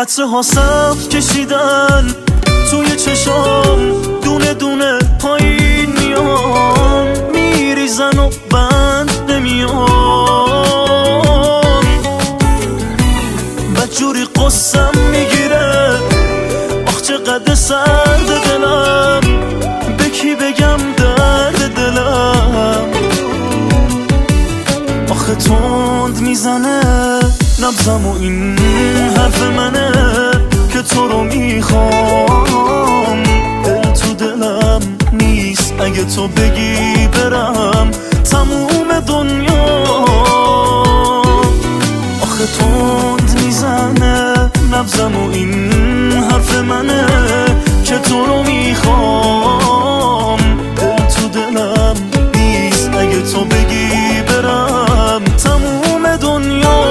عطر ها صف کشیدن توی چشام، دونه دونه پایین میان، میریزن و بند نمیان. بدجوری قصم میگیره، آخ چقدر سرد دلم، به کی بگم درد دلم. آخه تند میزنه نبضم و این حرف منه که تو رو میخوام. دل تو دلم نیست اگه تو بگی برم تموم دنیا. آخه تند میزنه نبضم و این حرف منه که تو رو میخوام. دل تو دلم نیست اگه تو بگی برم تموم دنیا.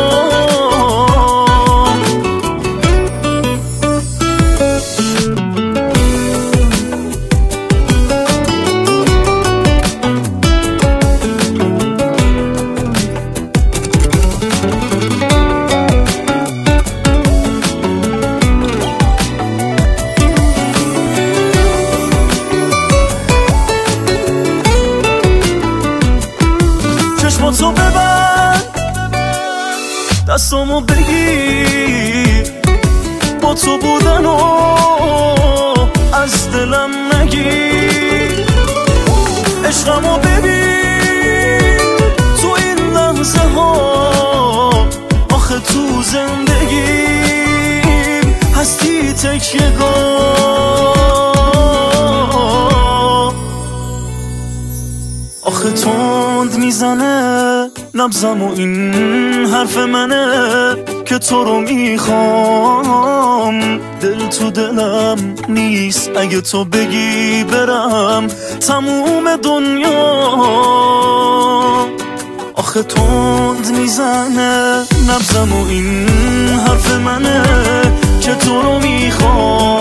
چشماتو ببند، دستامو بگیر، با تو بودن و از دلم نگیر. عشقمو ببین تو این لحظه ها، آخه تو زندگیم هستی تکیه‌گاه. آخه تند میزنه نبضم و این حرف منه که تو رو میخوام. دل تو دلم نیست اگه تو بگی برم تموم دنیا. آخه تند میزنه نبضم و این حرف منه که تو رو میخوام.